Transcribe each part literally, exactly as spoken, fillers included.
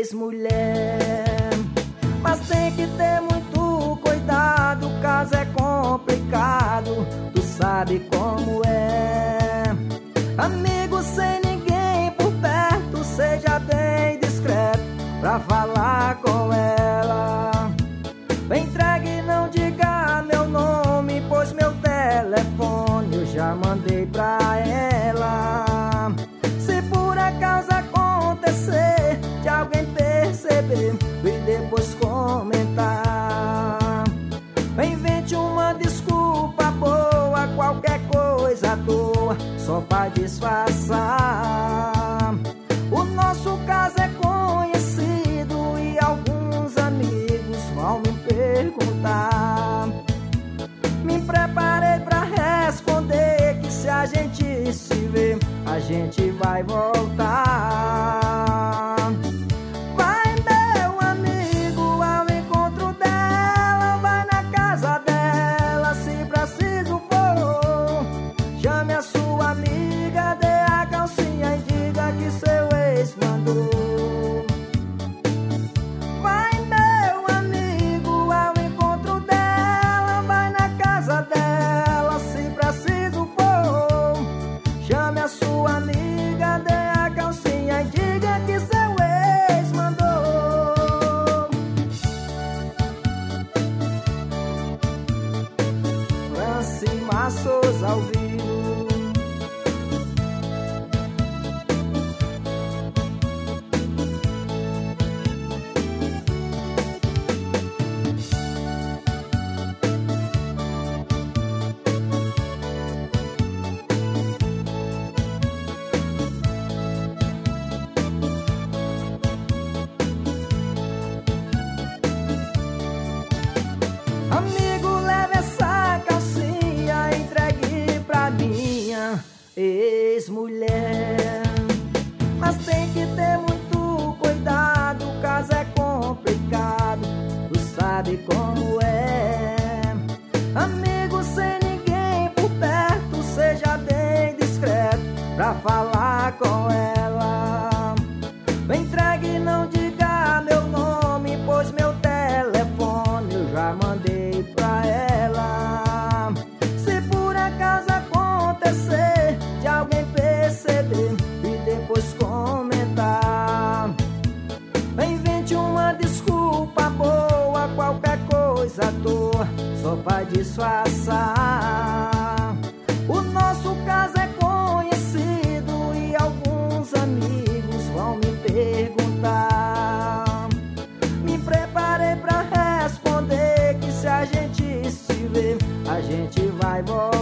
ex-mulher. Mas tem que ter muito cuidado, o caso é complicado, tu sabe como é. Amigo sem ninguém por perto, seja bem discreto pra falar com ela. Entregue, não diga meu nome, pois meu telefone eu já mandei pra ela. Se por acaso acontecer de alguém perceber e depois comentar, invente uma desculpa boa, qualquer coisa à toa, só pra disfarçar. O nosso caso é conhecido e alguns amigos vão me perguntar. Me preparei pra responder que se a gente se vê, a gente vai voltar. Vai, meu amigo, ao encontro dela, vai na casa dela, se preciso for. Chame a sua amiga, dê a calcinha e diga que seu ex mandou. Vai, meu amigo, ao encontro dela, vai na casa dela, se preciso for. Chame a sua amiga, dê a calcinha e diga que seu ex mandou. Francimar Souza ao vivo. Amigo, leve essa calcinha, entregue pra minha ex-mulher. Mas tem que ter muito cuidado, o caso é complicado, tu sabe como é. Amigo sem ninguém por perto, seja bem discreto pra falar com ela. Entregue, não diga meu nome, pois meu telefone eu já mandei pra ela. Se por acaso acontecer de alguém perceber e depois comentar, invente uma desculpa boa, qualquer coisa à toa, só pra disfarçar. O nosso caso é conhecido e alguns amigos vão me perguntar. Me preparei pra responder que se a gente se vê, a gente vai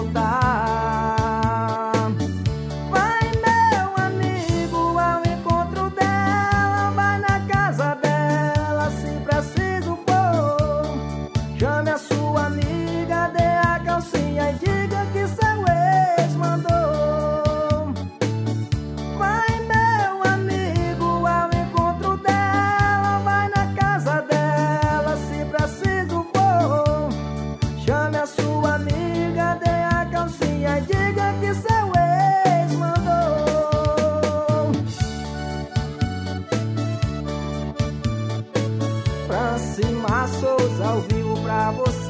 voltar. Vai, meu amigo, ao encontro dela, vai na casa dela, se preciso for. Chame a sua amiga, dê a calcinha e diga que seu ex mandou. Vai, meu amigo, ao encontro dela, vai na casa dela, se preciso for. Chame a sua amiga, dê a calcinha e diga que seu ex mandou. Francimar Souza ao vivo pra você.